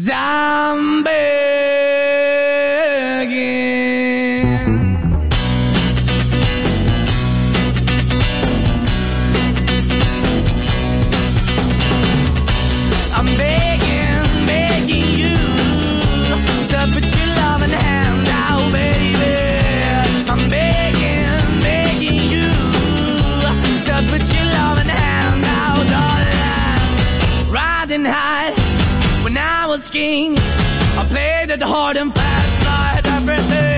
I'm begging. I'm begging, begging you to put your loving hand out, baby. I'm begging, begging you to put your loving hand out, darling. Riding high when I was king, I played it hard and fast.